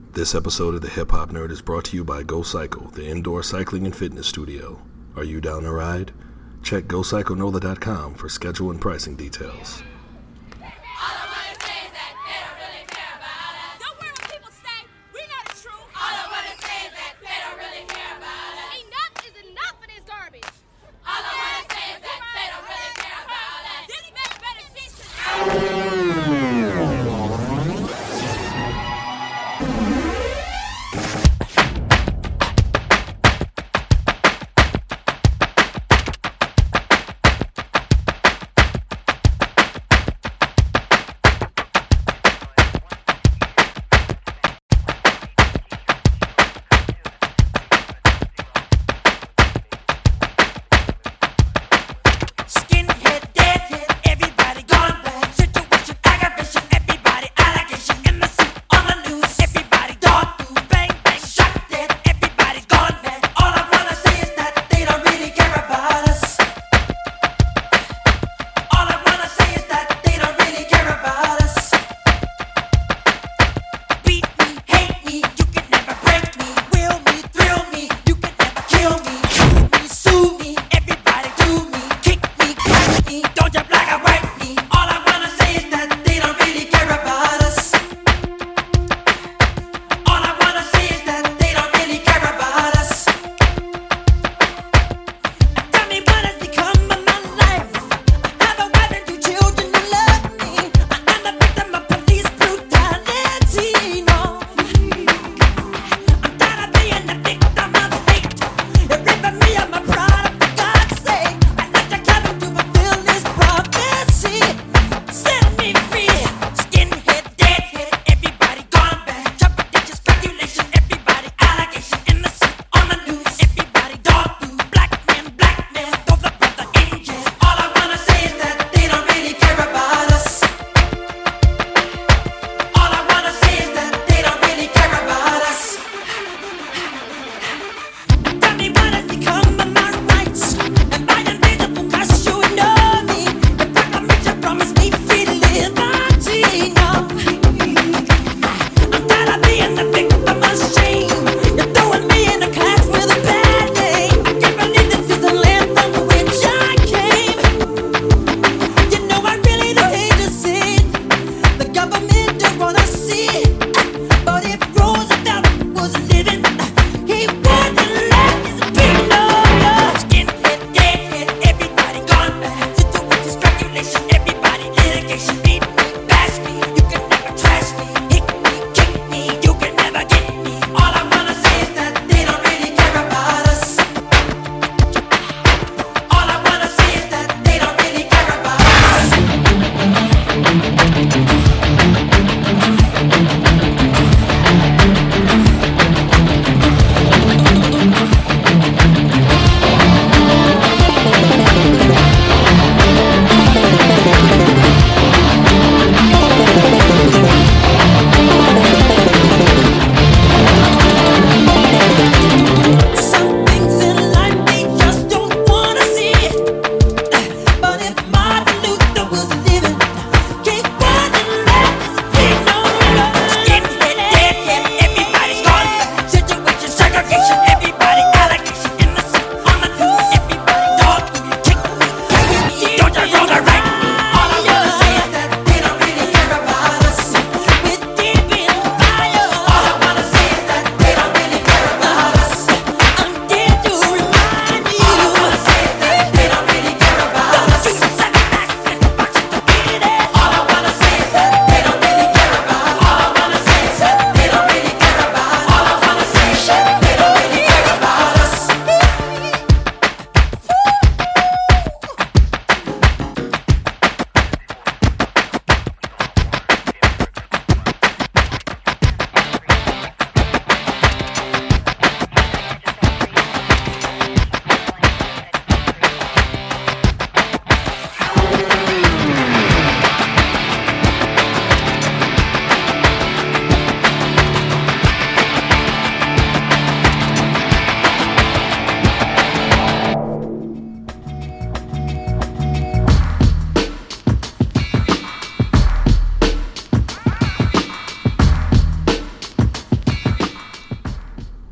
This episode of the Hip Hop Nerd is brought to you by Go Cycle, the indoor cycling and fitness studio. Are you down to ride? Check GoCycleNola.com for schedule and pricing details.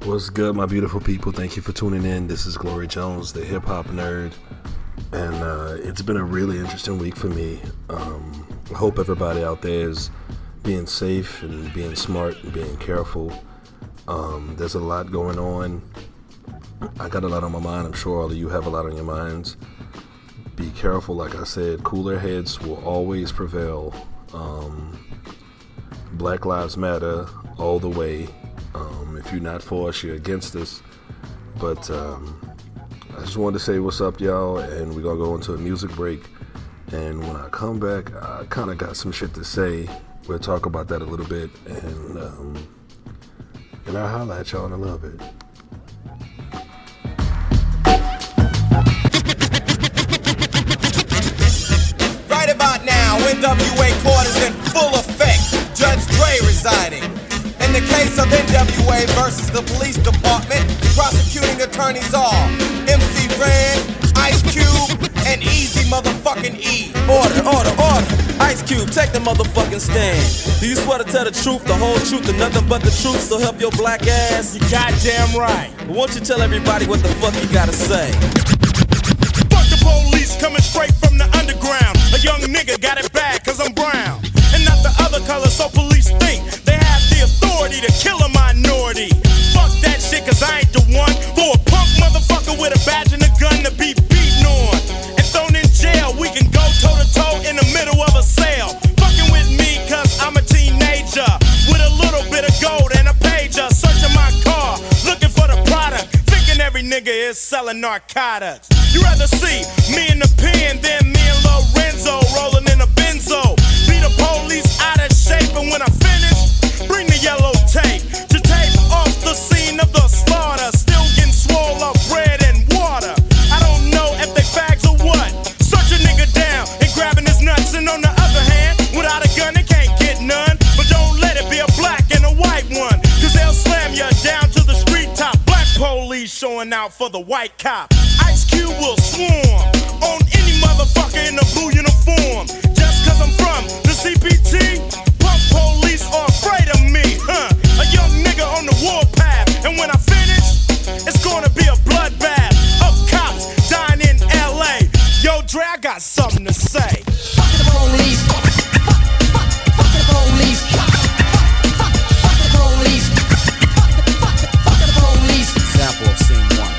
What's good, my beautiful people? Thank you for tuning in. This is Glory Jones, the hip hop nerd, and it's been a really interesting week for me. I hope everybody out there is being safe and being smart and being careful. There's a lot going on. I got a lot on my mind. I'm sure all of you have a lot on your minds. Be careful, like I said. Cooler heads will always prevail. Black Lives Matter all the way. If you're not for us, you're against us. But I just wanted to say what's up, y'all, and we're going to go into a music break. And when I come back, I kind of got some shit to say. We'll talk about that a little bit, and I'll holler at y'all in a little bit. Right about now, NWA court is in full effect. Judge Dre residing. In the case of NWA versus the police department, prosecuting attorneys are MC Ren, Ice Cube, and Easy motherfucking E. Order. Ice Cube, take the motherfucking stand. Do you swear to tell the truth, the whole truth, and nothing but the truth, so help your black ass? You goddamn right. Won't you tell everybody what the fuck you gotta say? Fuck the police coming straight from the underground. A young nigga got it bad cause I'm brown. And not the other color, so police think they have the authority to kill a minority. Fuck that shit cause I ain't the one for a punk motherfucker with a badge and a gun to be beaten on and thrown in jail. We can go toe to toe in the middle of a sale. Fucking with me cause I'm a teenager with a little bit of gold and a pager. Searching my car, looking for the product, thinking every nigga is selling narcotics. You rather see me in the pen than me and Lorenzo rolling in a benzo. Be the police out of shape, and when I finish, bring the yellow tape to tape off the scene of the slaughter. Still getting swole up bread and water. I don't know if they fags or what. Search a nigga down and grabbing his nuts, and on the other hand, without a gun they can't get none. But don't let it be a black and a white one, cause they'll slam you down to the street top. Black police showing out for the white cop. Ice Cube will swarm on any motherfucker in a blue uniform. Just cause I'm from the CPT, punk police are afraid of me, huh? A young nigga on the warpath, and when I finish, it's gonna be a bloodbath of cops dying in LA. Yo, Dre, I got something to say. Fuck the police. Fuck the police. Fuck the police. Fuck the police. Sample of scene 1.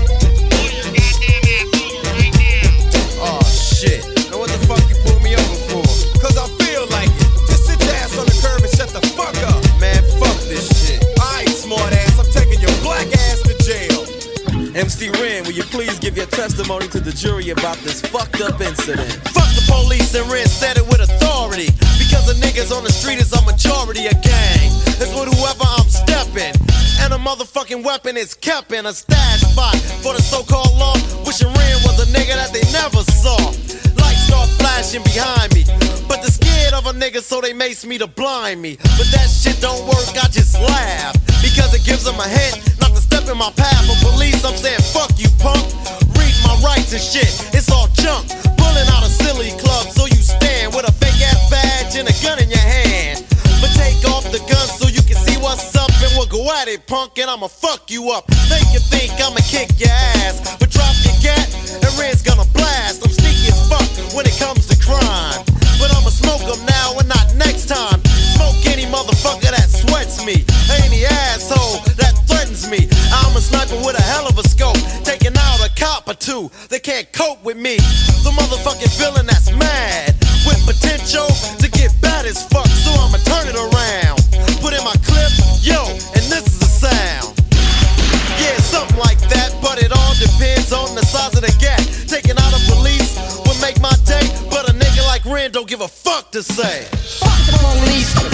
Oh shit, now what the fuck you pulled me over for? Cause I feel like it. Just sit your ass on the curb and shut the fuck up. Man, fuck this shit. Alright, smart ass, I'm taking your black ass to jail. MC Ren, will you please give your testimony to the jury about this fucked up incident? Fuck the police, and Ren said it with authority. Because the niggas on the street is a majority of gang. It's with whoever I'm stepping. And a motherfucking weapon is kept in a stash spot for the so-called law. Wishing Ren was a nigga that they never saw. Lights start flashing behind me, but they're scared of a nigga, so they mace me to blind me. But that shit don't work, I just laugh, because it gives them a hint not to step in my path. For police, I'm saying fuck you, punk. Read my rights and shit, it's all junk. Pulling out a silly club, so you stand with a fake ass badge and a gun in your hand. But take off the gun so you can see what's up, and we'll go at it, punk, and I'ma fuck you up. Make you think I'ma kick your ass, but drop your gat, and Red's gonna blast. I'm sneaky as fuck when it comes to crime, but I'ma smoke them now and not next time. Smoke any motherfucker that sweats me, any asshole that threatens me. I'm a sniper with a hell of a scope, taking out a cop or two that can't cope with me. The motherfucking villain that's mad, with potential to get bad as fuck, so I'ma turn it around. Put in my clip, yo, and this is the sound. Yeah, something like that, but it all depends on the size of the gap. Taking out a police would make my day, but a nigga like Ren don't give a fuck to say. Fuck the police. Fuck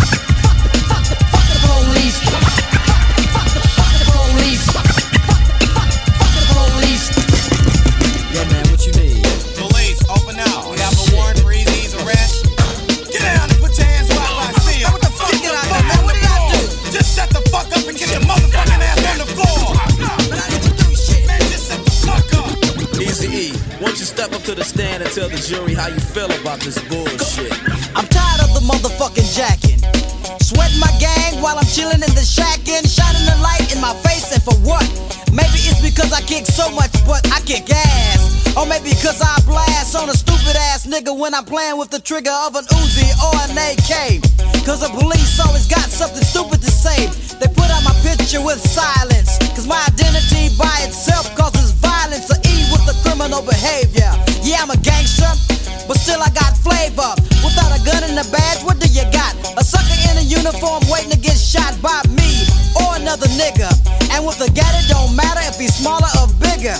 the police. Fuck the police. Fuck the police. Yo, man, what you need? Police, open up. We have a warrant for Easy's arrest. Get down and put your hands where I see you. What the fuck? Get out of here, man. What did I do? Just shut the fuck up and get your motherfucking ass on the floor. But I didn't do shit. Man, just shut the fuck up. Easy E, won't you step up to the stand and tell the jury how you feel about this bullshit? I'm tired of the motherfucking jacking. Sweating my gang while I'm chilling in the shack and shining the light in my face. And for so much, but I kick ass. Or maybe cause I blast on a stupid ass nigga when I'm playing with the trigger of an Uzi or an AK. Cause the police always got something stupid to say. They put out my picture with silence. Cause my identity by itself causes violence. The E with the criminal behavior. Yeah, I'm a gangster, but still I got flavor. Without a gun and a badge, what do you got? A sucker in a uniform waiting to get shot by me or another nigga. And with a gat, it don't matter if he's smaller or bigger.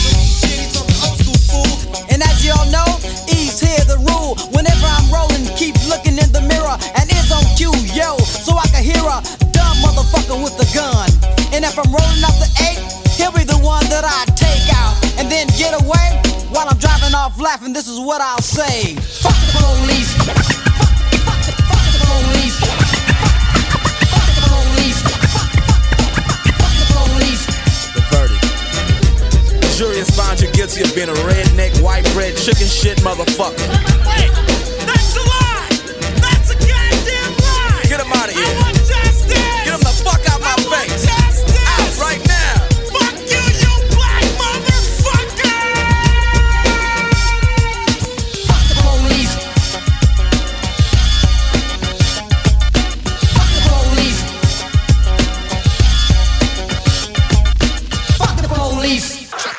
And as y'all know, E's here the rule. Whenever I'm rolling, keep looking in the mirror. And it's on cue, yo, so I can hear a dumb motherfucker with a gun. And if I'm rolling up the 8, he'll be the one that I take out and then get away. While I'm driving off laughing, this is what I'll say. Fuck the police. Fuck the police. Fuck the police. Fuck the police. The verdict. The jury has found you guilty of being a redneck, white bread, chicken shit motherfucker. Wait, that's a lie. That's a goddamn lie. Get him out of here. I want justice. Get him the fuck out my face. Justice. Out right now. Fuck you, you black motherfucker. Fuck the police. Fuck the police. Fuck the police.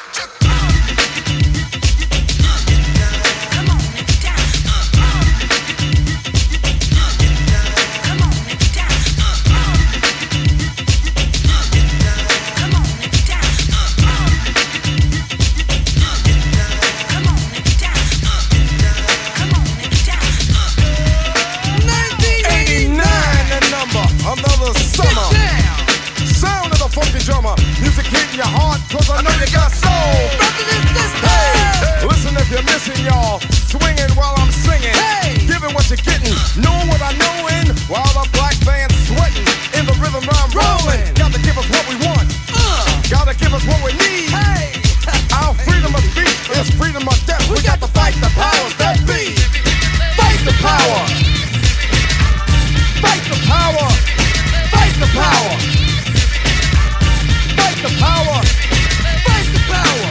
Another summer. Sound of the funky drummer. Music hitting your heart, cause I know you got soul. Hey, listen if you're missing, y'all. Swinging while I'm singing. Giving what you're getting. Knowing what I know in. While the black band's sweating. In the rhythm I'm rolling. Gotta give us what we want. Gotta give us what we need. Our freedom of speech is freedom of death. We got to fight the powers that be. Fight the power. Fight the power. Fight the power. Fight the power. Fight the power.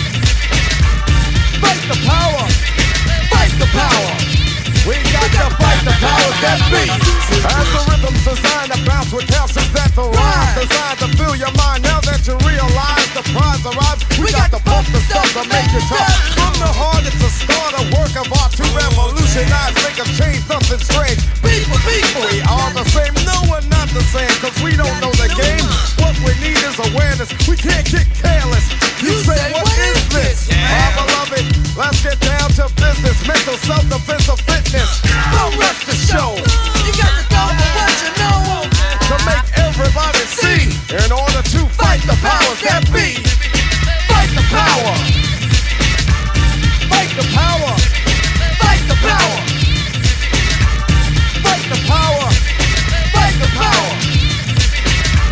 Fight the power. Fight the power. We got to fight the powers that be. As the rhythm's designed to bounce with calcium that the rhyme designed to fill your mind. Now that you realize the prize arrives, we got to pump the stuff to make it tough. From the heart, it's a start, a work of art to revolutionize, make a change, nothing strange. People, we are the same. No, we're not the same, cause we don't know the game. What we need is awareness. We can't get careless. You say, what is this? My beloved, let's get down to business. Mental self-defense of fitness. Don't rush the show. You got to go for what you know. To make everybody see. In order to fight the powers that be. Fight the power. Fight the power. Fight the power. Fight the power. Fight the power.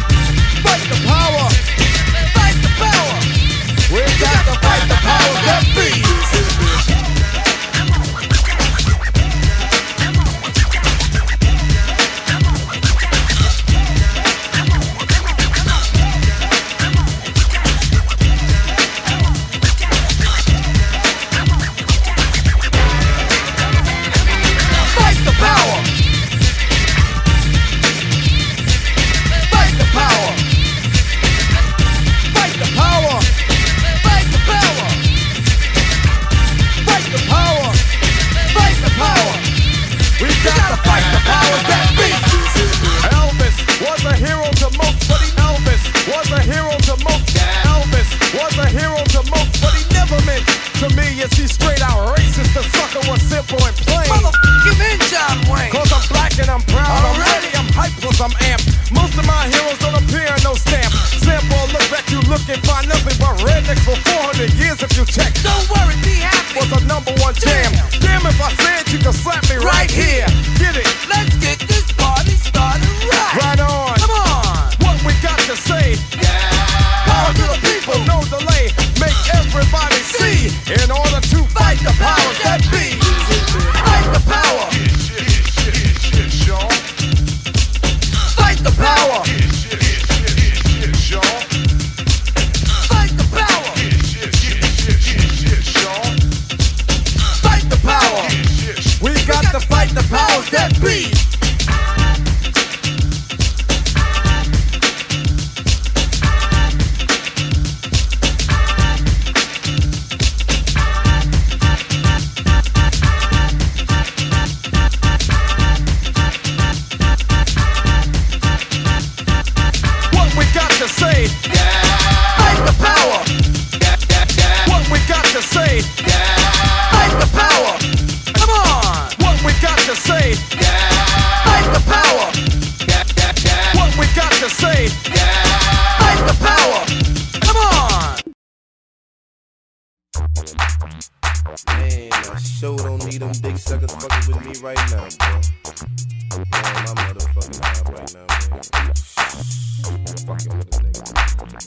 ready? Yeah. Fight the power. Come on. Man, I sure don't need them dick suckers fucking with me right now, bro. Yeah, my motherfucking high right now, man. Fucking with this nigga.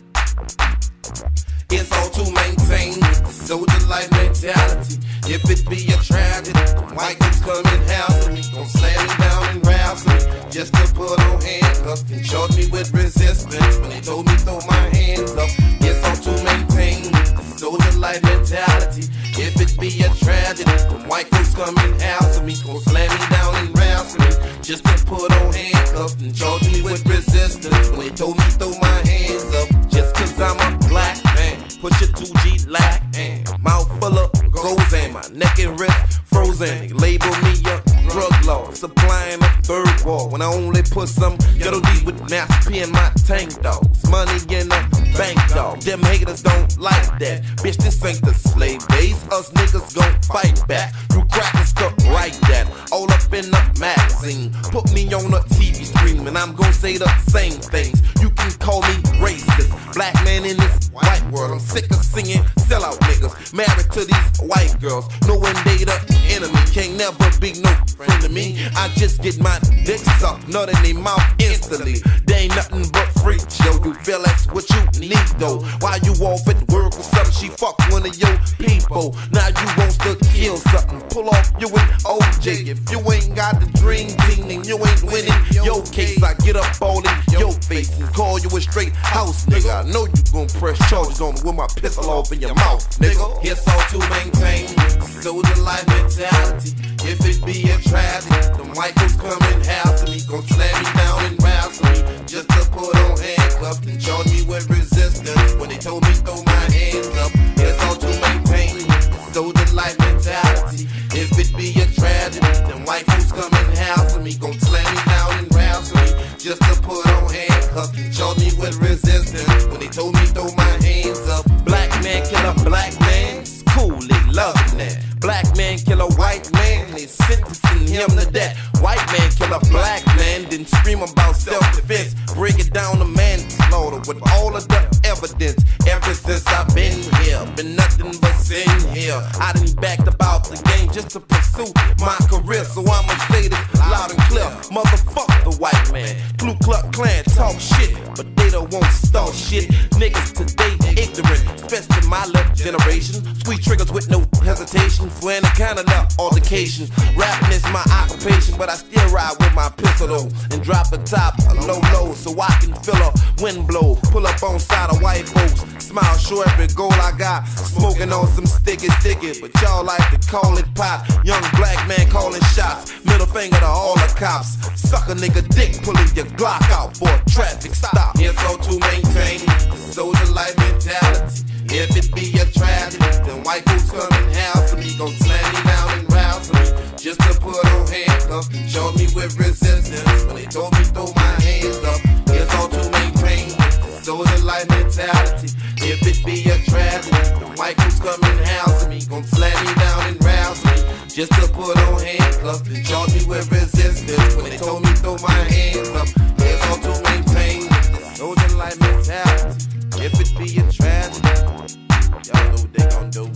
It's all to maintain the soldier life mentality. If it be a tragedy, white folks come in house me, gon' slam me down and rouse me, just to put on handcuffs and charge me with resistance when they told me throw my hands up. It's all to maintain the soldier life mentality. If it be a tragedy, white folks come in house me, gon' slam me down and rouse me, just to put on handcuffs and charge me with resistance when they told me throw my hands up. Just 'cause I'm a black man, put your 2G lack and mouth full of goals and my neck and wrist frozen. They label me a drug lord, supplying a third wall when I only put some ghetto deep with Master P in my tank dogs. Money in the bank, dog. Them haters don't like that. Bitch, this ain't the slave days. Us niggas gon' fight back. You crackers could write that all up in the magazine. Put me on the TV screen and I'm gon' say the same things. You can call me racist, black man in this white world. I'm sick of singing sellout niggas, married to these white girls, knowing they the enemy. Can't never be no friend to me. I just get my dick sucked, nut in their mouth instantly. They ain't nothing but freaks, yo. You feel that's what you need though. While you off at work or something, she fuck one of your people. Now you wants to kill something, pull off you with OJ. If you ain't got the dream team, then you ain't winning your case. I get up all in your face and call you a straight house nigga. I know you gon' press charges on me with my pistol off in your mouth, nigga. It's all to maintain soldier life mentality. If it be a tragedy, them white folks come in house me, gon' slam me down and rouse me, just to put on handcuffs and charge me with resistance when they told me throw my hands up. It's all to maintain soldier life mentality. If it be a tragedy, them white folks come in house me, gon' slam me down and rouse me, just to put on handcuffs and charge me with resistance when they told me throw my hands up. Black man kill a black man, it's cool, they loving that. Black man kill a white man, they sentencing him to death. White man kill a black man, then scream about self-defense. Break it down to manslaughter with all of the evidence. Ever since I've been here, been nothing but sin here. I done backed about the game just to pursue my career, so I'ma say this loud and clear. Motherfuck the white man. Ku Klux Klan talk shit, but they don't want start shit. Niggas today ignorant, especially my left generation. Sweet triggers with no hesitation for any kind of altercation. Rapping is my occupation, but I still ride with my pistol though, and drop the top low so I can feel a wind blow. Pull up on side of white folks, smile, show every goal I got. Smoking on some sticky, but y'all like to call it pop. Young black man calling shots, middle finger to all the cops. Suck a nigga dick, pulling your Glock out for a traffic stop. It's all to maintain the soldier life mentality. If it be a tragedy, then white folks come in house me, gon' slam me down and rouse me, just to put on handcuffs and show me with resistance when they told me throw my hands up. It's all to maintain the soldier life mentality. If it be a tragedy, then white folks come in house me, gon' slam me down and rouse me, just to put on handcuffs and charge me with resistance when they told me throw my hands up. It's all to maintain the soldier life mentality. If it be a tragedy, y'all know what they gon' do.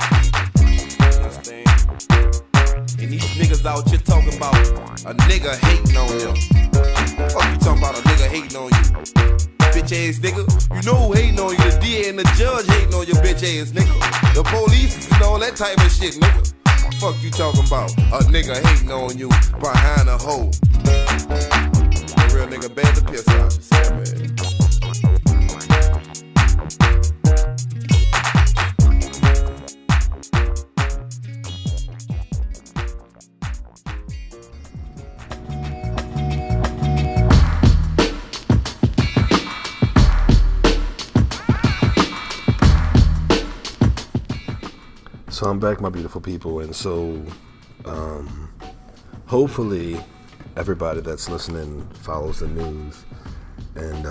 You understand? And these niggas out here talking about a nigga hating on them. Fuck you talking about a nigga hating on you? Bitch ass nigga. You know who hating on you? The DA and the judge hating on your bitch ass nigga. The police and all that type of shit, nigga. Fuck you talking about a nigga hating on you behind a hole. A real nigga bad to piss out. So I'm back, my beautiful people, and so hopefully everybody that's listening follows the news, and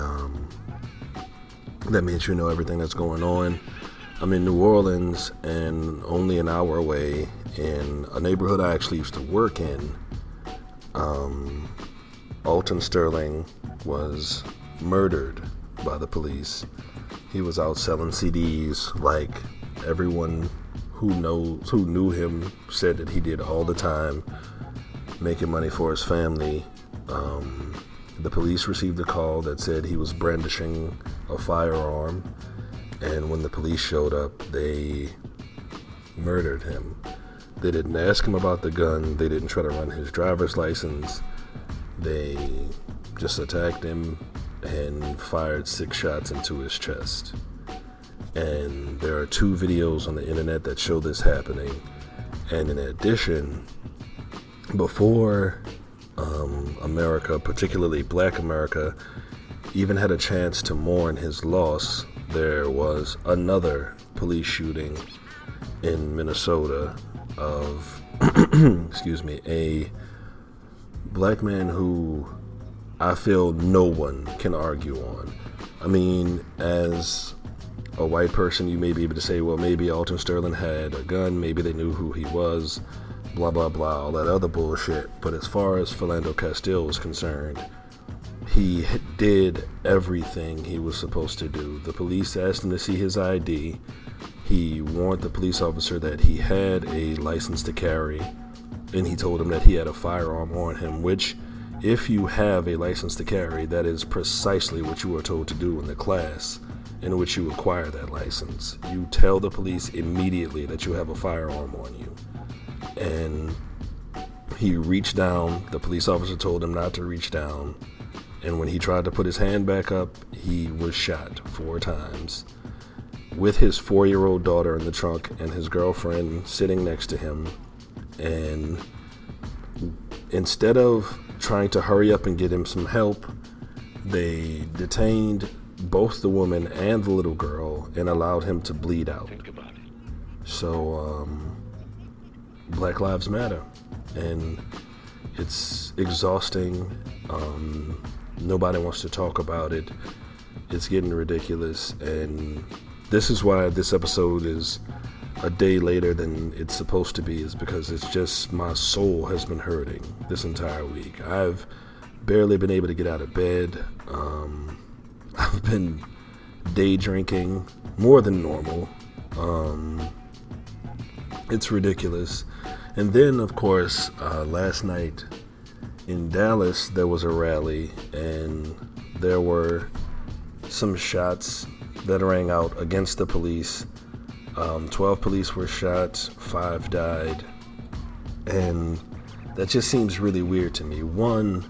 that means you know everything that's going on. I'm in New Orleans, and only an hour away in a neighborhood I actually used to work in, Alton Sterling was murdered by the police. He was out selling CDs like everyone who knew him said that he did all the time, making money for his family. The police received a call that said he was brandishing a firearm, and when the police showed up, they murdered him. They didn't ask him about the gun. They didn't try to run his driver's license. They just attacked him and fired 6 shots into his chest. And there are 2 videos on the internet that show this happening. And in addition, before America, particularly Black America, even had a chance to mourn his loss, there was another police shooting in Minnesota of a black man who I feel no one can argue on. I mean, as a white person, you may be able to say, well, maybe Alton Sterling had a gun, maybe they knew who he was, blah, blah, blah, all that other bullshit. But as far as Philando Castile was concerned, he did everything he was supposed to do. The police asked him to see his ID. He warned the police officer that he had a license to carry, and he told him that he had a firearm on him, which, if you have a license to carry, that is precisely what you were told to do in the class in which you acquire that license. You tell the police immediately that you have a firearm on you. And he reached down. The police officer told him not to reach down. And when he tried to put his hand back up, he was shot 4 times. With his 4-year-old daughter in the trunk and his girlfriend sitting next to him. And instead of trying to hurry up and get him some help, they detained both the woman and the little girl and allowed him to bleed out. So, Black Lives Matter. And it's exhausting. Nobody wants to talk about it. It's getting ridiculous. And this is why this episode is a day later than it's supposed to be, is because it's just, my soul has been hurting this entire week. I've barely been able to get out of bed. I've been day drinking more than normal. It's ridiculous. And then, of course, last night in Dallas, there was a rally, and there were some shots that rang out against the police. 12 police were shot, 5 died, and that just seems really weird to me. One,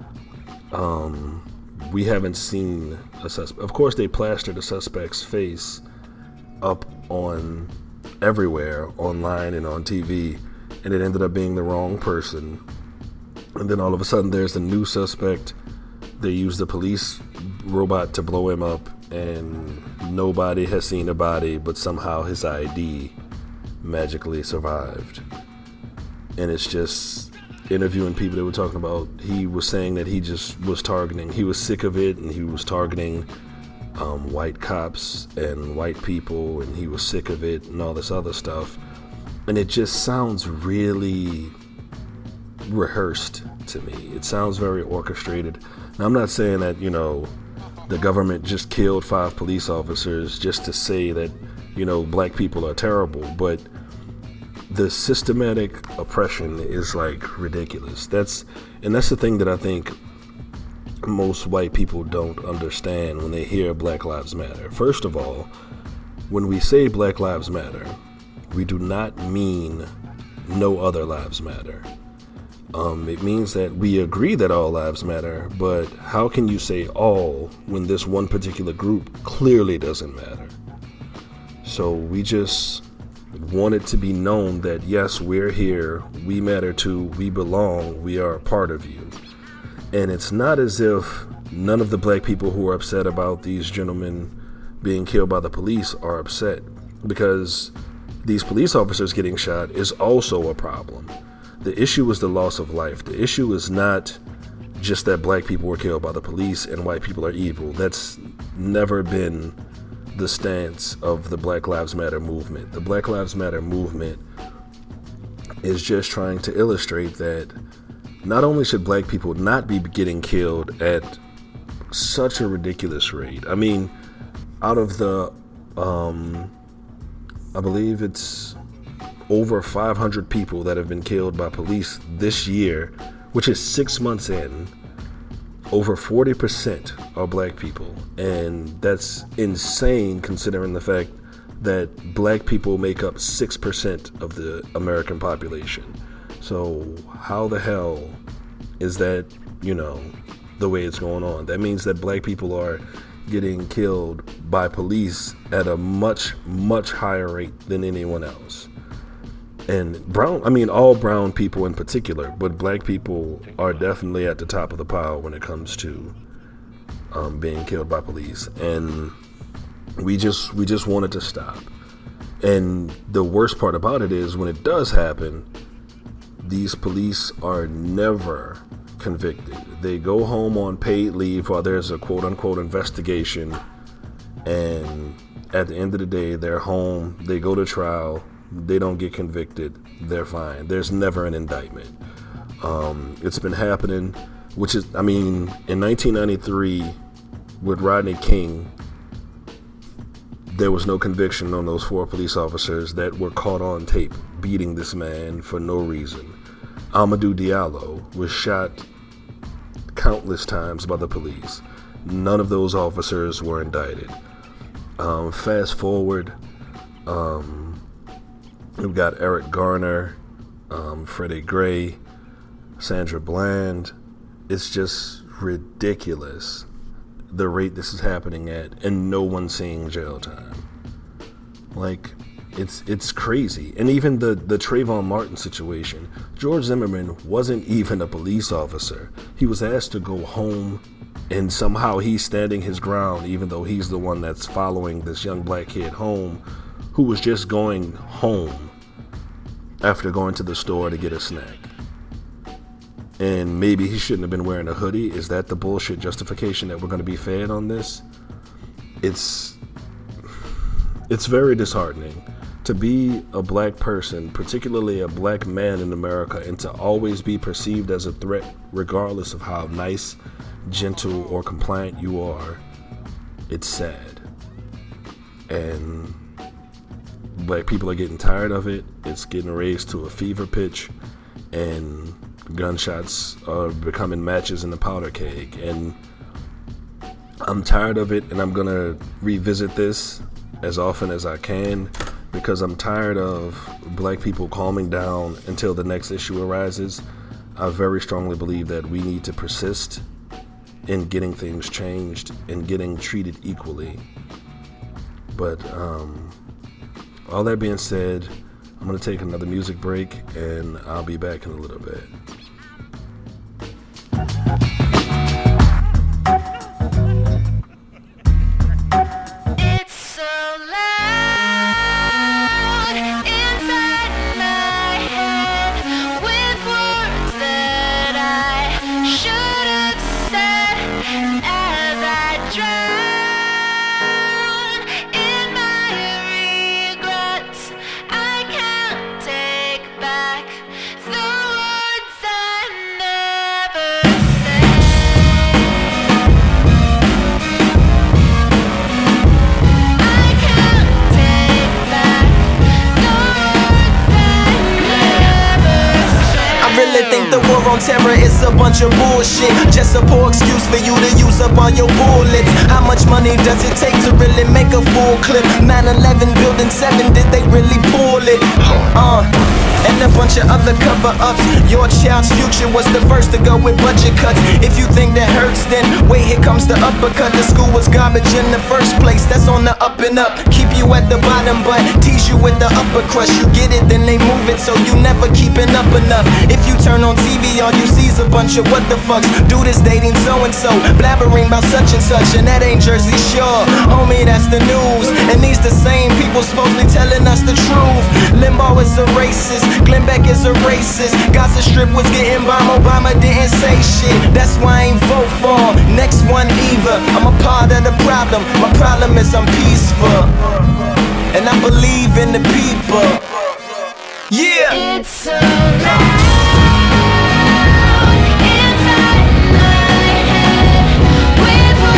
we haven't seen a suspect. Of course, they plastered the suspect's face up on everywhere, online and on TV, and it ended up being the wrong person. And then all of a sudden, there's a new suspect. They used the police robot to blow him up, and nobody has seen a body, but somehow his ID magically survived. And it's just, interviewing people that were talking about, he was saying that he just was targeting, he was sick of it, and he was targeting white cops and white people, and he was sick of it and all this other stuff. And it just sounds really rehearsed to me. It sounds very orchestrated. Now, I'm not saying that, the government just killed 5 police officers just to say that, black people are terrible, but the systematic oppression is like ridiculous. That's the thing that I think most white people don't understand when they hear Black Lives Matter. First of all, when we say Black Lives Matter, we do not mean no other lives matter. It means that we agree that all lives matter, but how can you say all when this one particular group clearly doesn't matter? So we just want it to be known that, yes, we're here, we matter too, we belong, we are a part of you. And it's not as if none of the black people who are upset about these gentlemen being killed by the police are upset, because these police officers getting shot is also a problem. The issue is the loss of life. The issue is not just that black people were killed by the police and white people are evil. That's never been the stance of the Black Lives Matter movement. The Black Lives Matter movement is just trying to illustrate that not only should black people not be getting killed at such a ridiculous rate. I mean, out of the, I believe it's over 500 people that have been killed by police this year, which is 6 months in, over 40% are black people. And that's insane considering the fact that black people make up 6% of the American population. So how the hell is that, the way it's going on? That means that black people are getting killed by police at a much, much higher rate than anyone else. And all brown people in particular, but black people are definitely at the top of the pile when it comes to being killed by police. And we just want it to stop. And the worst part about it is when it does happen, these police are never convicted. They go home on paid leave while there's a quote-unquote investigation, and at the end of the day, they're home, they go to trial, they don't get convicted, they're fine. There's never an indictment. It's been happening, in 1993 with Rodney King, there was no conviction on those 4 police officers that were caught on tape beating this man for no reason. Amadou Diallo was shot countless times by the police. None of those officers were indicted. Fast forward, we've got Eric Garner, Freddie Gray, Sandra Bland. It's just ridiculous the rate this is happening at, and no one's seeing jail time. Like, it's crazy. And even the Trayvon Martin situation, George Zimmerman wasn't even a police officer. He was asked to go home, and somehow he's standing his ground, even though he's the one that's following this young black kid home who was just going home after going to the store to get a snack. And maybe he shouldn't have been wearing a hoodie. Is that the bullshit justification that we're going to be fed on this? It's very disheartening to be a black person, particularly a black man in America, and to always be perceived as a threat, regardless of how nice, gentle, or compliant you are. It's sad. And black people are getting tired of it. It's getting raised to a fever pitch, and gunshots are becoming matches in the powder keg. And I'm tired of it, and I'm gonna revisit this as often as I can, because I'm tired of black people calming down until the next issue arises. I very strongly believe that we need to persist in getting things changed and getting treated equally. But all that being said, I'm going to take another music break, and I'll be back in a little bit. Terror is a bunch of bullshit, just a poor excuse for you to use up all your bullets. How much money does it take to really make a full clip? 9/11 building 7, did they really pull it? And a bunch of other cover-ups. Your child's future was the first to go with budget cuts. If you think that hurts, then wait, here comes the uppercut. The school was garbage in the first place, that's on the up and up. Keep you at the bottom, but tease you with the upper crust. You get it, then they move it, so you never keeping up enough. If you turn on TV, all you see's a bunch of what the fucks. Dude is dating so-and-so, blabbering about such and such, and that ain't Jersey Shore. Homie, that's the news, and these the same people supposedly telling us the truth. Limbaugh is a racist, Glenn Beck is a racist. Gaza Strip was getting bombed, Obama didn't say shit. That's why I ain't vote for him. Next one either. I'm a part of the problem. My problem is I'm peaceful, and I believe in the people. Yeah. It's so loud. Inside my head with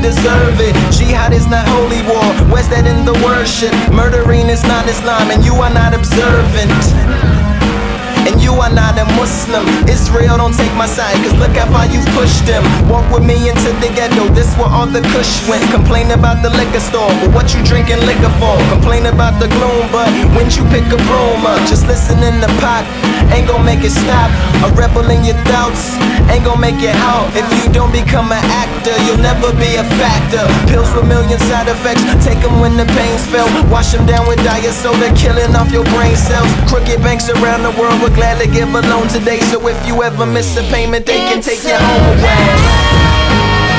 deserve it. Jihad is not holy war, where's that in the worship? Murdering is not Islam and you are not observant. And you are not a Muslim. Israel, don't take my side, cause look how far you've pushed them. Walk with me into the ghetto, this where all the kush went. Complain about the liquor store, but what you drinking liquor for? Complain about the gloom, but when you pick a broom up, just listen in the pot, ain't gon' make it stop. A rebel in your doubts, ain't gon' make it out. If you don't become an actor, you'll never be a factor. Pills with million side effects, take them when the pain's felt. Wash them down with diet soda, killing off your brain cells. Crooked banks around the world would gladly give a loan today. So if you ever miss a payment, they can take your home away.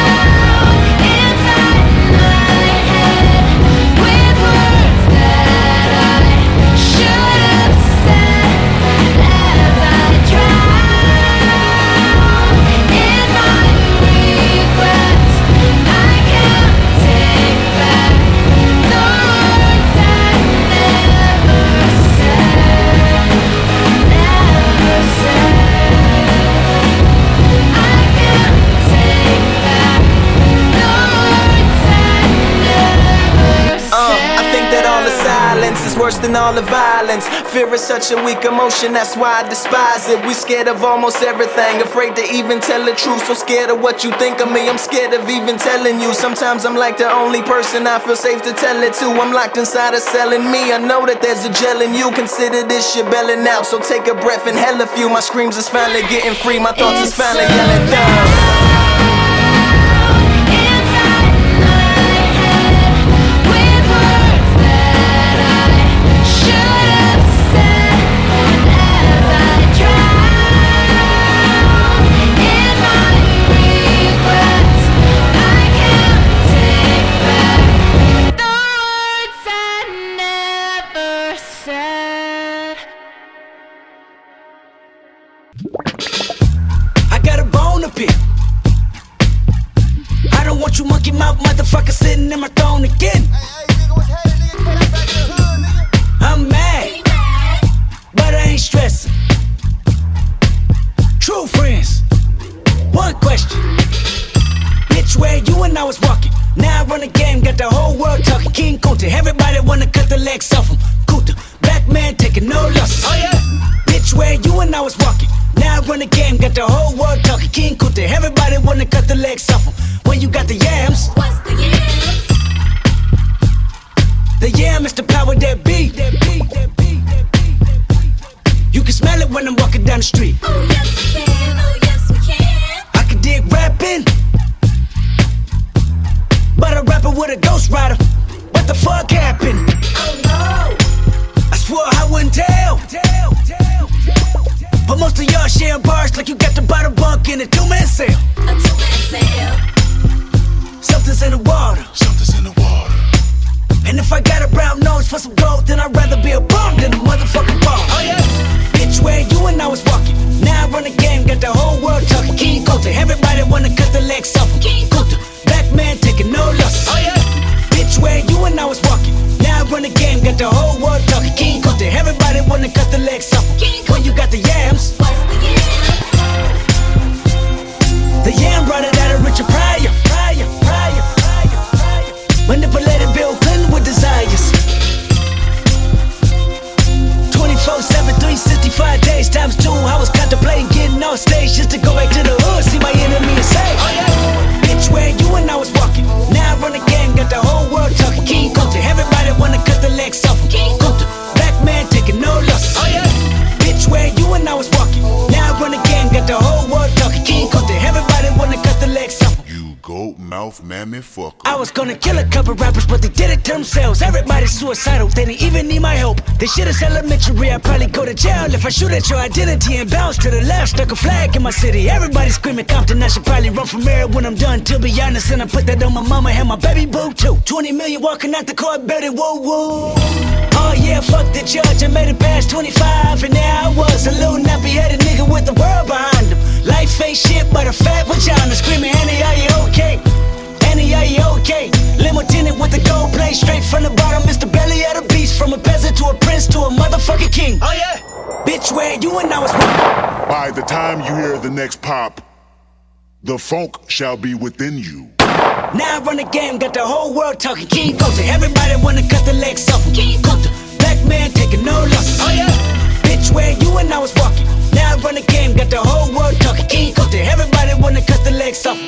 Worse than all the violence. Fear is such a weak emotion, that's why I despise it. We scared of almost everything, afraid to even tell the truth. So scared of what you think of me, I'm scared of even telling you. Sometimes I'm like the only person I feel safe to tell it to. I'm locked inside a cell in me, I know that there's a gel in you. Consider this shit belling out, so take a breath and hell a few. My screams is finally getting free, my thoughts is finally yelling down. You monkey mouth motherfucker sitting in my throne again. I'm mad, but I ain't stressing. True friends, one question. Bitch, where you and I was walking. Now I run the game, got the whole world talking. King Kunta, everybody wanna cut the legs off him. Kunta, black man taking no losses. Oh yeah. Bitch, where you and I was walking. Now I run the game, got the whole world talking. King Kunta, everybody wanna cut the legs off him. When you got the yams, what's the yams? The yam is the power that be. You can smell it when I'm walking down the street. Oh yes we can, oh yes we can. I can dig rapping, but a rapper with a ghost rider. What the fuck happened? Oh no, I swore I wouldn't tell. But most of y'all sharing bars like you got the bottle bunk in a two-man sale. A two-man sale. Something's in the water. Something's in the water. And if I got a brown nose for some gold, then I'd rather be a bum than a motherfucking bum. Oh yeah. Bitch, where you and I was walking. Now I run the game, got the whole world talking. King Kunta, everybody wanna cut the legs off him. King Kunta, black man taking no losses. Oh yeah. Bitch, where you and I was walking. Now I run the game, got the whole world talking. King Kunta, everybody wanna cut the legs off him. When you got the yams, what's the yams? The yam brought it out of Richard Pryor. Manipulated Bill Clinton with desires. 24/7, 365 days times 2. I was contemplating getting on stage just to go back to the hood, see my enemy and say, oh yeah. Bitch, where you and I was walking. Now I run the game, got the whole world talking. King Kunta, everybody wanna cut the legs off him. King Kunta, black man taking no losses. Oh yeah. Bitch, where you and I was walking. Now I run the game, got the whole world talking. King Kunta, everybody wanna cut the legs off him. Goat mouth mammy fucker. I was gonna kill a couple rappers, but they did it to themselves. Everybody's suicidal, they didn't even need my help. This shit is elementary, I'd probably go to jail if I shoot at your identity and bounce to the left. Stuck a flag in my city, everybody screaming Compton. I should probably run from mayor when I'm done, to be honest. And I put that on my mama and my baby boo too. 20 million walking out the court, better woo woo. Oh yeah, fuck the judge, I made it past 25. And there I was, a little nappy-headed nigga with the world behind him. Life ain't shit but a fat vagina. Screaming, Annie, are you okay? Annie, are you okay? Limo tinted with the gold plate, straight from the bottom. It's the belly of the beast. From a peasant to a prince to a motherfucking king. Oh yeah. Bitch, where you and I was. By the time you hear the next pop, the funk shall be within you. Now I run the game, got the whole world talking. King Coulter, everybody wanna cut the legs off. King Coulter, black man taking no losses. Oh yeah, bitch, where you and I was walking. Now I run the game, got the whole world talking. King Coulter, everybody wanna cut the legs off.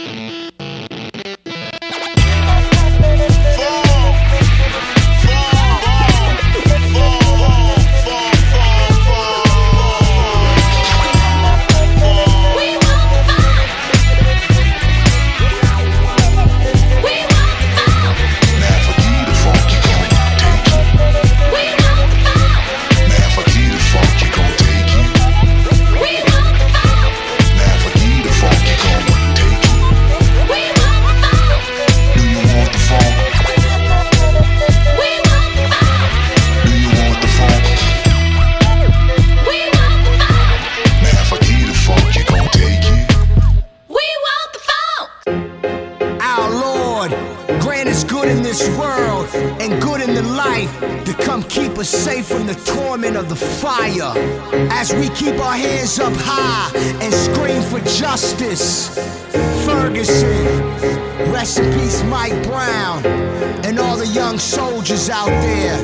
Safe from the torment of the fire as we keep our hands up high and scream for justice. Ferguson, rest in peace Mike Brown, and all the young soldiers out there.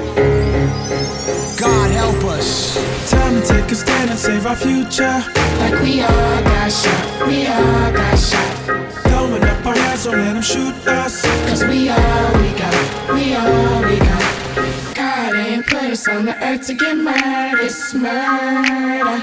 God help us. Time to take a stand and save our future. Like we all got shot, we all got shot. Throwing up our hands, don't let them shoot us. Cause we all we got, we all we got. God ain't put us on the earth to get murdered, it's murder.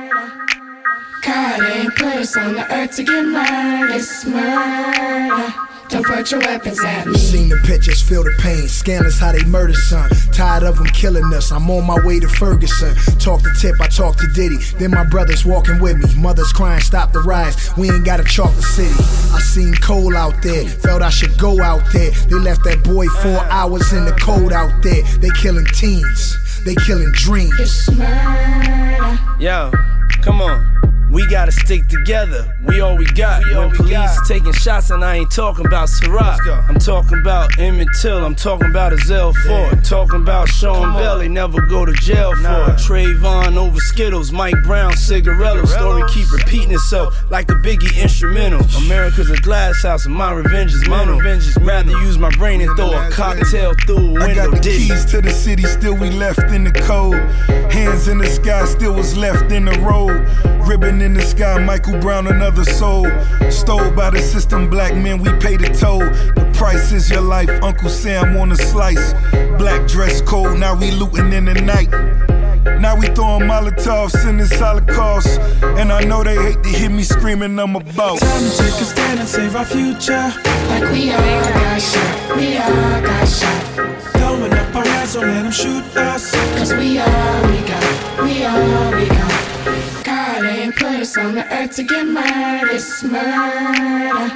God ain't put us on the earth to get murdered, it's murder. Don't put your weapons at me. Seen the pictures, feel the pain. Scandalous how they murder son. Tired of them killing us. I'm on my way to Ferguson. Talk to Tip, I talk to Diddy. Then my brothers walking with me. Mothers crying, stop the riots. We ain't got a chocolate city. I seen Cole out there. Felt I should go out there. They left that boy 4 hours in the cold out there. They killing teens. They killing dreams. It's murder. Yo, come on. We gotta stick together, we all we got. When police taking shots and I ain't talking about Ciroc. I'm talking about Emmett Till, I'm talking about Azell Ford. Talking about Sean Bell, they never go to jail for it. Trayvon over Skittles, Mike Brown, cigarillos. Story keep repeating itself like a Biggie instrumental. America's a glass house and my revenge is mental. Rather use my brain and throw a cocktail through a window. I got the keys to the city, still we left in the cold. Hands in the sky, still was left in the road. Ribbon in the sky, Michael Brown, another soul. Stole by the system, black men, we pay the toll. The price is your life, Uncle Sam on a slice. Black dress code, now we looting in the night. Now we throwing Molotovs in this Holocaust. And I know they hate to hear me screaming I'm about. Time to take a stand and save our future. Like we all got shot, we all got shot. Throwing up our hands, don't let them shoot us. Cause we all we got, we all we got. God ain't put us on the earth to get murdered, it's murder.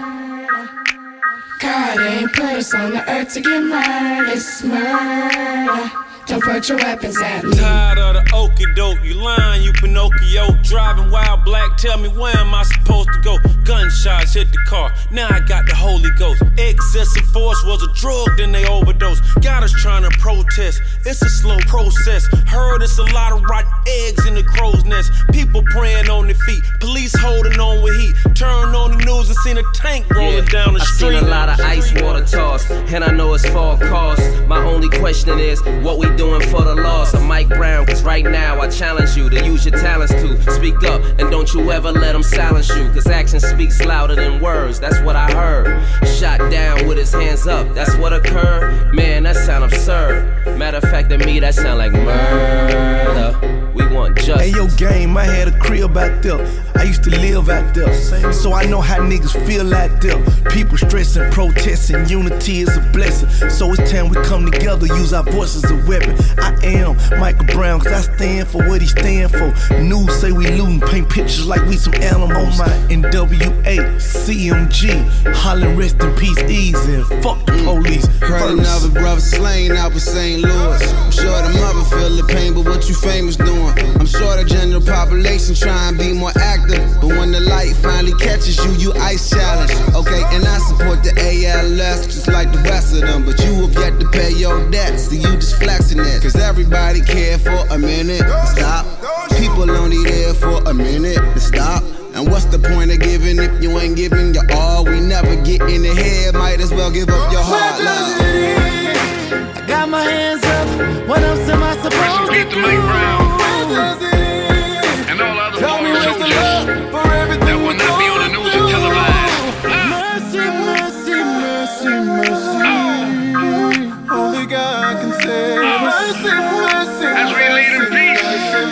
God ain't put us on the earth to get murdered, it's murder. Don't put your weapons at me. Tired of the okie doke, you lying, you Pinocchio. Driving wild black, tell me where am I supposed to go? Gunshots hit the car, now I got the Holy Ghost. Excessive force was a drug, then they overdose. Got us trying to protest, it's a slow process. Heard it's a lot of rotten eggs in the crow's nest. People praying on their feet, police holding on with heat. Turned on the news and seen a tank rolling down the street. I seen a lot of ice water tossed, and I know it's for a cause. My only question is, what we doing for the loss of Mike Brown? Cause right now I challenge you to use your talents to speak up, and don't you ever let them silence you. Cause action speaks louder than words, that's what I heard. Shot down with his hands up, that's what occurred. Man, that sound absurd. Matter of fact, to me that sound like murder. We want justice. Hey, yo, game, I had a crib out there. I used to live out there, so I know how niggas feel out there. People stressing, protesting, unity is a blessing. So it's time we come together, use our voices as a weapon. I am Michael Brown, cause I stand for what he stand for. News say we lootin', paint pictures like we some animals. My NWA, CMG, hollering rest in peace, easy, and fuck the police. Heard another brother slain out in St. Louis. I'm sure the mother feel the pain, but what you famous doing? I'm sure the general population try and be more active, but when the light finally catches you, you ice challenge. Okay, and I support the ALS just like the rest of them, but you have yet to pay your debts, so you just flexing it. Cause everybody care for a minute to stop. People only there for a minute to stop. And what's the point of giving if you ain't giving your all? We never get in the head, might as well give up your heart. Love. I got my hands up. What else am I supposed to do? Where does it end? And all other tell me where's the love for everything that will not be on the news and televised. Mercy, mercy, mercy, mercy. Only God can save. Mercy, mercy. As we lead in peace.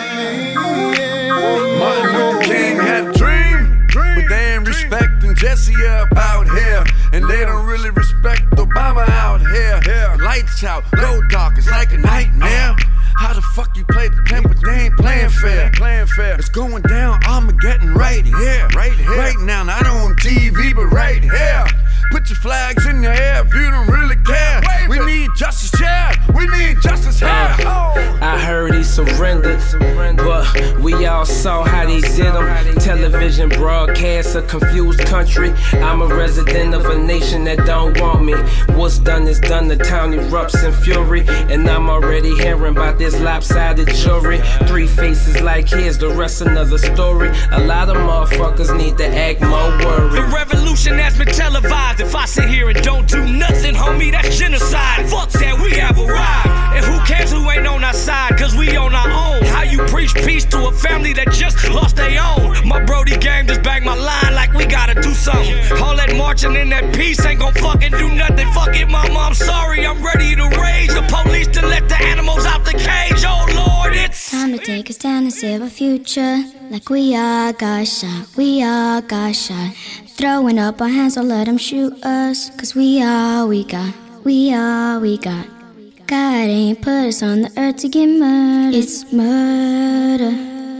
Martin Luther King had a dream, but they ain't respecting Jesse up out here, and they don't really respect Obama out here. Lights out, go dark, it's like a nightmare. How the fuck you play the game, but they ain't playing fair. It's going down, Armageddon right here. Right now, not on TV, but right here. Put your flags in the air if you don't really care. We need justice, yeah. We need justice here. I heard he surrendered, but we all saw how they did him. Television broadcasts a confused country. I'm a resident of a nation that don't want me. What's done is done, the town erupts in fury. And I'm already hearing about this lopsided jury. 3 faces like his, the rest another story. A lot of motherfuckers need to act more worried. The revolution has been televised. If I sit here and don't do nothing, homie, that's genocide. Fuck that, we have arrived. And who cares who ain't on our side, cause we on our own. How you preach peace to a family that just lost their own? My Brody gang just banged my line like we gotta do something. All that marching in that peace ain't gon' fucking do nothing. Fuck it, mama, I'm sorry, I'm ready to rage the police to let the animals out the cage. Oh Lord, it's time to take a stand and save our future. Like we all got shot, we all got shot. Throwing up our hands, don't let them shoot us. Cause we all we got, we all we got. God ain't put us on the earth to get murdered. It's murder.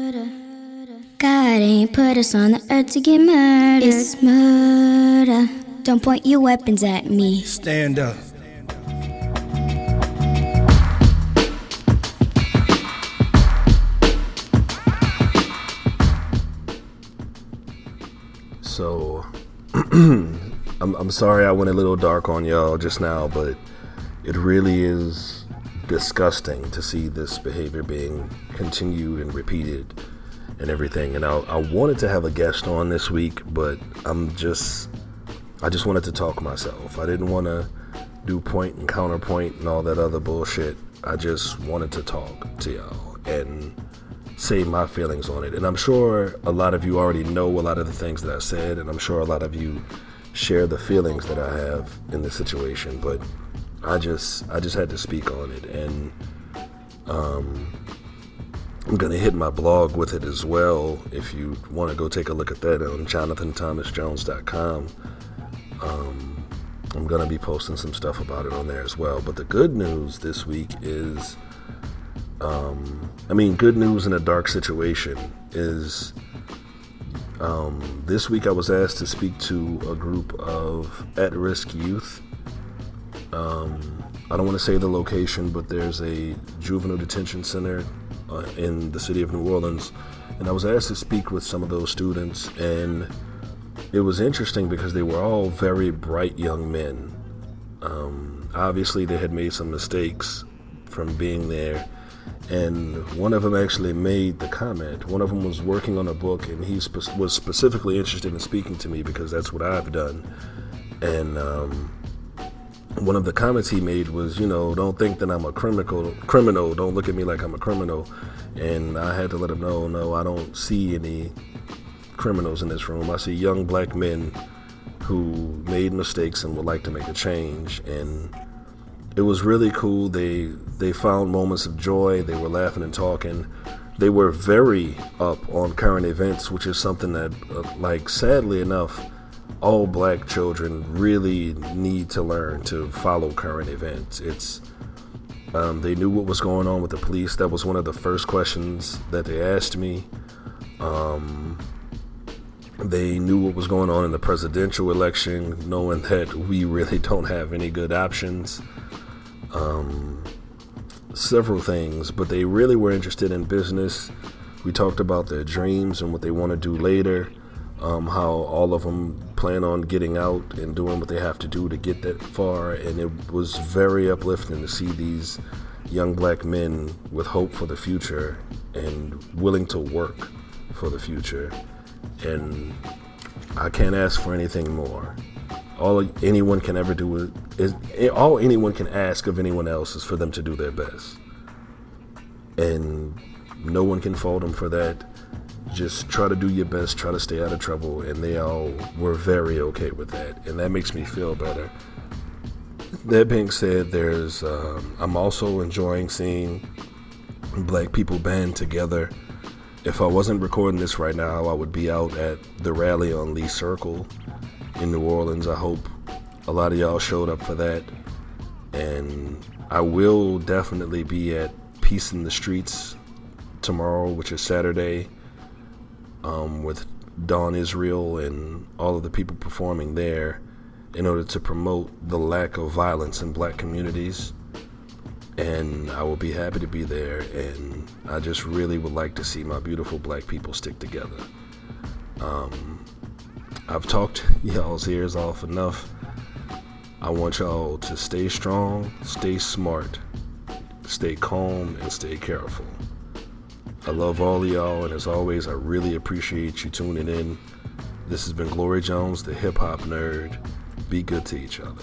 God ain't put us on the earth to get murdered. It's murder. Don't point your weapons at me. Stand up. So, I'm sorry I went a little dark on y'all just now, but it really is disgusting to see this behavior being continued and repeated and everything. And I wanted to have a guest on this week, but I just wanted to talk myself. I didn't want to do point and counterpoint and all that other bullshit. I just wanted to talk to y'all and say my feelings on it. And I'm sure a lot of you already know a lot of the things that I said, and I'm sure a lot of you share the feelings that I have in this situation, but I just had to speak on it. And I'm gonna hit my blog with it as well. If you want to go take a look at that on JonathanThomasJones.com, I'm gonna be posting some stuff about it on there as well. But the good news this week is good news in a dark situation is this week I was asked to speak to a group of at-risk youth. I don't want to say the location, but there's a juvenile detention center in the city of New Orleans, and I was asked to speak with some of those students, and it was interesting because they were all very bright young men. Obviously they had made some mistakes from being there, and one of them actually made the comment. One of them was working on a book, and he was specifically interested in speaking to me because that's what I've done. And one of the comments he made was, don't think that I'm a criminal. Don't look at me like I'm a criminal. And I had to let him know, no, I don't see any criminals in this room. I see young black men who made mistakes and would like to make a change. And it was really cool. They found moments of joy. They were laughing and talking. They were very up on current events, which is something that, sadly enough, all black children really need to learn to follow current events. They knew what was going on with the police. That was one of the first questions that they asked me. They knew what was going on in the presidential election, knowing that we really don't have any good options. Several things, but they really were interested in business. We talked about their dreams and what they want to do later, how all of them plan on getting out and doing what they have to do to get that far, and it was very uplifting to see these young black men with hope for the future and willing to work for the future. And I can't ask for anything more. All anyone can ever do is all anyone can ask of anyone else is for them to do their best. And no one can fault them for that. Just try to do your best, try to stay out of trouble, and they all were very okay with that, and that makes me feel better. That being said, I'm also enjoying seeing black people band together. If I wasn't recording this right now, I would be out at the rally on Lee Circle in New Orleans. I hope a lot of y'all showed up for that, and I will definitely be at Peace in the Streets tomorrow, which is Saturday, with Dawn Israel and all of the people performing there in order to promote the lack of violence in black communities. And I will be happy to be there, and I just really would like to see my beautiful black people stick together. I've talked y'all's ears off enough. I want y'all to stay strong, stay smart, stay calm, and stay careful. I love all of y'all, and as always, I really appreciate you tuning in. This has been Glory Jones, the Hip Hop Nerd. Be good to each other.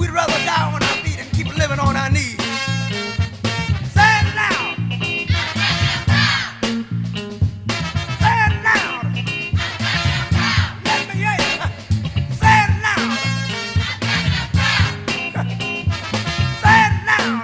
We'd rather die on our feet and keep living on our knees. Say it loud. Say it loud. Let me hear you. Say it loud. Say it loud.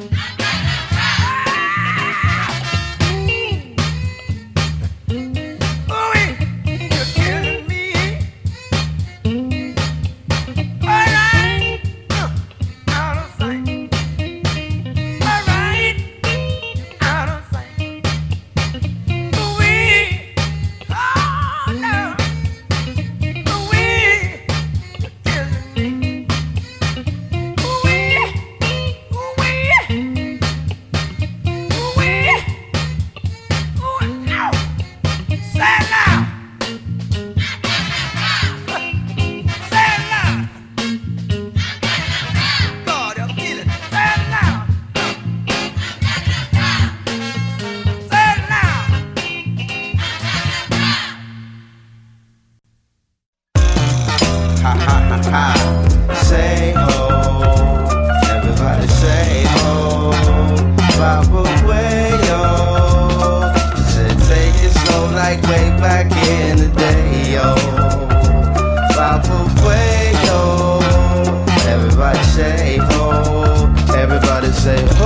Say ho, everybody say ho, pop away yo. Said take it slow like way back in the day yo. Pop away yo, everybody say ho, everybody say ho.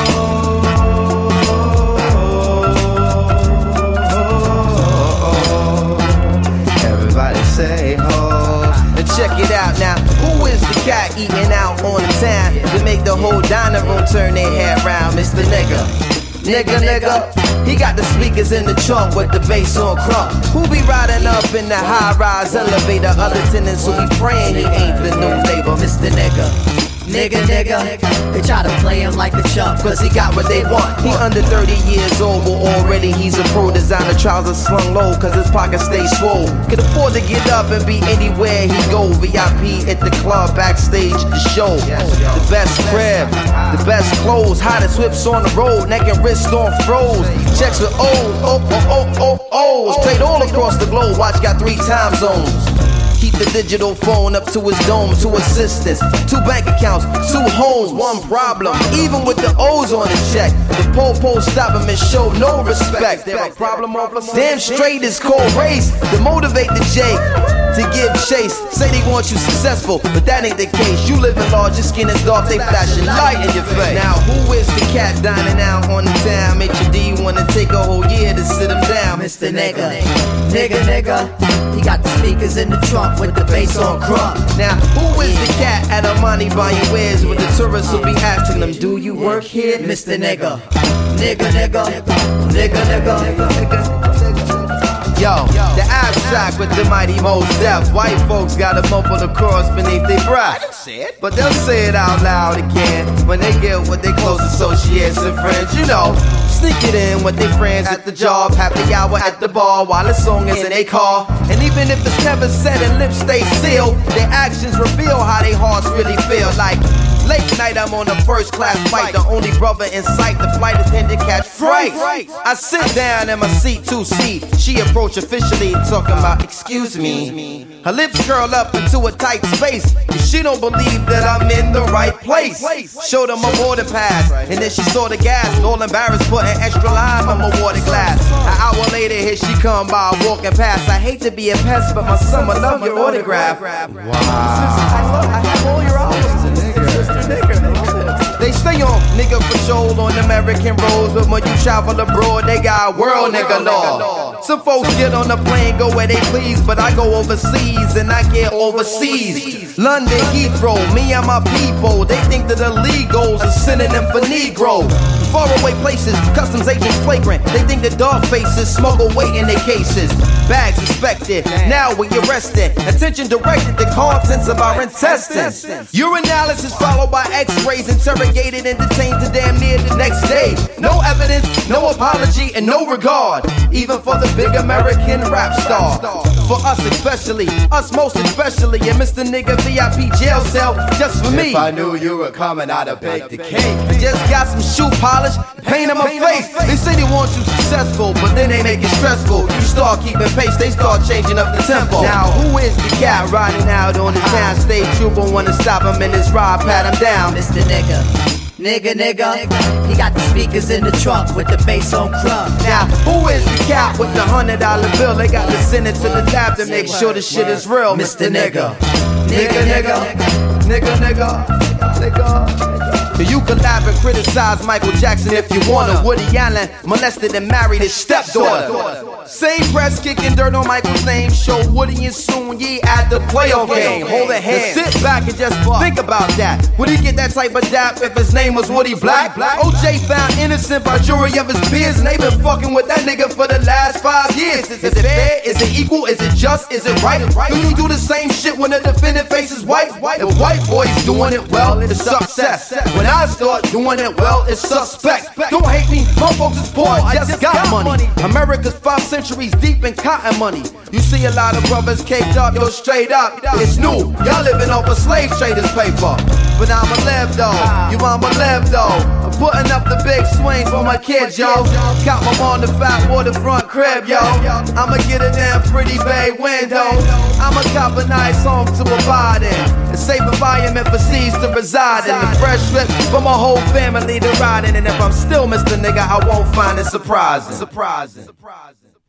Everybody say ho. Check it out now. Who is the cat eating out on the town to make the whole dining room turn their head round? Mr. Nigga. Nigga. He got the speakers in the trunk with the bass on crunk. Who be riding up in the high-rise elevator? Other tenants who be praying he ain't the new labor. Mr. Nigga. Nigga. They try to play him like the chump, cause he got what they want. He under 30 years old, but already he's a pro. Designer trousers slung low, cause his pockets stay swole. Can afford to get up and be anywhere he go. VIP at the club, backstage at the show. The best crib, the best clothes, hottest whips on the road, neck and wrist on froze. Checks with O's, straight all across the globe. Watch got 3 time zones. Keep the digital phone up to his dome, 2 assistants, 2 bank accounts, 2 homes, 1 problem. Even with the O's on his check, the po stop him and show no respect. There a problem over damn straight is called race. To motivate the J to give chase. Say they want you successful, but that ain't the case. You live in large, your skin is dark, they flashing light in your face. Now who is the cat dining out on the town? HD wanna take a whole year to sit him down. Mr. Nigga. He got the speakers in the trunk with the bass on crunk. Now, who is the cat at Armani buying wares with the tourists who be asking them, do you work here? Mr. Nigga. Yo, the abstract with the mighty Mos Def. White folks got a mumble the cross beneath their breath. But they'll say it out loud again when they get with their close associates and friends. You know, sneak it in with their friends at the job, happy hour at the bar while the song is in their car. And even if it's never said and lips stay sealed, their actions reveal how their hearts really feel. Like late night, I'm on a first class flight, the only brother in sight, the flight attendant catch fright. I sit down in my seat 2C. She approach officially talking about, excuse me. Her lips curl up into a tight space, cause she don't believe that I'm in the right place. Showed her my boarding pass, and then she saw the gas. All embarrassed, put an extra lime on my water glass. An hour later, here she come by walking past. I hate to be a pest, but my son would love your autograph. Wow. I have all your albums. They stay on nigga patrol on American roads, but when you travel abroad, they got world nigga law. Some folks get on the plane, go where they please, but I go overseas and I get overseas. London, Heathrow, me and my people, they think that illegals are synonym for Negro. Faraway places, customs agents flagrant, they think the dog faces smuggle weight in their cases. Bags inspected, now we arrested. Attention directed to contents of our intestines. Urinalysis followed by x-rays, interrogated and detained to damn near the next day. No evidence, no apology, and no regard, even for the big American rap star. For us especially, us most especially, and Mr. Nigga VIP jail cell just for me. If I knew you were coming, I'd have baked the cake. I just got some shoe polish, paint on my face. They say they want you successful, but then they make it stressful. You start keeping pace, they start changing up the tempo. Now who is the cat riding out on the town stage? You won't wanna stop him in his ride, pat him down. Mr. Nigga. Nigga, he got the speakers in the trunk with the bass on crumb. Now, who is the cat with the $100 bill? They got to send it to the lab to make sure the shit is real, Mr. Nigga. Nigga. You collab and criticize Michael Jackson if you wanna. Woody Allen molested and married his stepdaughter. Same press kicking dirt on Michael's name. Show Woody and Soon Yi at the playoff game. Hold a hand, sit back and just think about that. Would he get that type of dap if his name was Woody Black? OJ found innocent by jury of his peers, and they been fucking with that nigga for the last 5 years. Is it fair? Is it equal? Is it just? Is it right? Do you do the same shit when the defendant faces white? The white boy's doing it well, it's success. When I start doing it well, it's suspect. Don't hate me, my folks is poor, I just got money. America's 5 centuries deep in cotton money. You see a lot of brothers caked up, yo, straight up. It's new, y'all living off a slave trader's paper. But I'ma live though, I'ma live though. I'm putting up the big swings for my kids, yo. Got my on the fat waterfront crib, yo. I'ma get a damn pretty bay window. I'ma cop a nice home to abide in. A safe environment for seeds to reside in. The fresh trip for my whole family to ride in. And if I'm still Mr. Nigga, I won't find it surprising.